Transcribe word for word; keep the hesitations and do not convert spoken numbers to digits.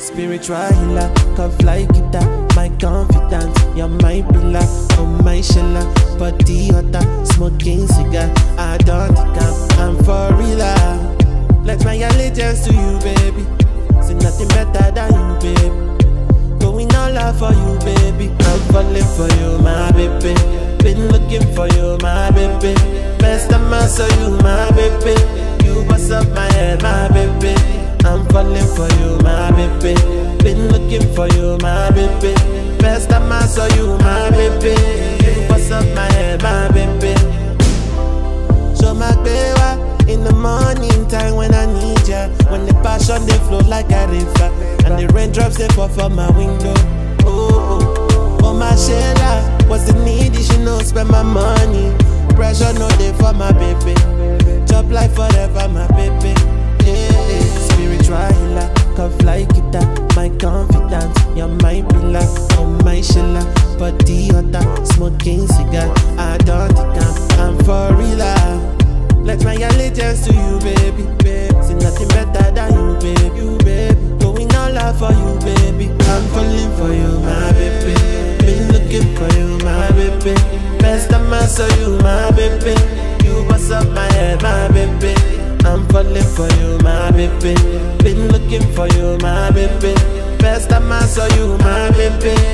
spiritual healer, come fly guitar, my confidence, you're my pillar, oh my sheller, body hotter, smoking cigar, I don't think I'm, I'm for real. Pledge my allegiance to you, baby. See nothing better than you, baby. Going all out for you, baby. I'm falling for you, my baby. Been looking for you, my baby. Best of my saw you, my baby. You bust up my head, my baby. I'm falling for you, my baby. Been looking for you, my baby. Best of my saw you, my baby. You bust up my head, my baby. So my baby. In the morning time when I need ya, when the passion they flow like a river, and the raindrops they fall from my window. Oh, oh, oh my Sheila, what's the need? She know spend my money. Pressure no day for my baby. Job life forever, my baby. Yeah, yeah. Spiritual healer, come fly guitar, my confidence, you're my pillar, oh my Sheila, body hotter, smoking cigar. I don't think I'm, I'm for real. Pledge my allegiance to you, baby, baby. See nothing better than you, baby, you, baby. Going all out for you, baby. I'm falling for you, my baby. Been looking for you, my baby. Best of my saw you, my baby. You bust up my head, my baby. I'm falling for you, my baby. Been looking for you, my baby. Best of my saw you, my baby.